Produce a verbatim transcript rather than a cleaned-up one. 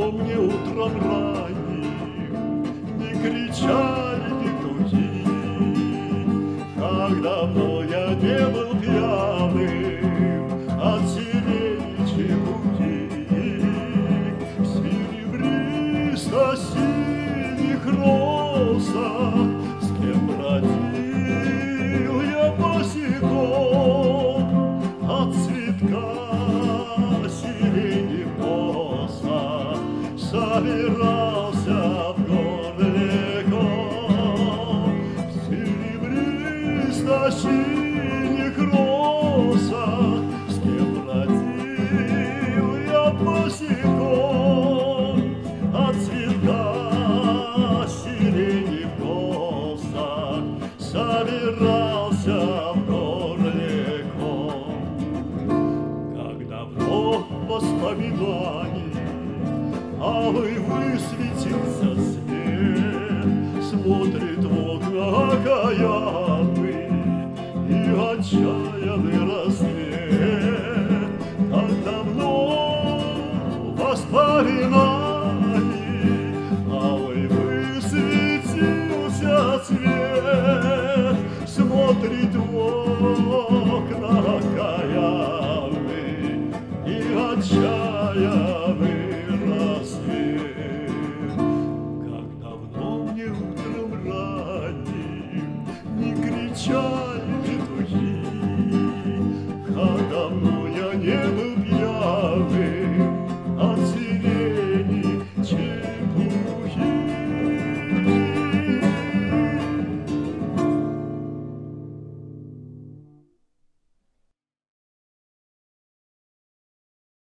давно мне утром ранним не кричали петухи, как давно я не был пьяным от сирени чепухи. В серебристо-синих росах с кем бродил я босиком от цветка сирени коса собирался в горле ком. В серебристо-синих росах с кем бродил я босиком от цветка сирени коса собирался в горле ком. Как давно воспоминаний алый высветился свет, смотрит в окна окаянный и отчаянный рассвет. Как давно воспоминаний алый высветился свет, смотрит в окна окаянный и отчаянный рассвет. Как давно мне утром ранним не кричали петухи, как давно я не был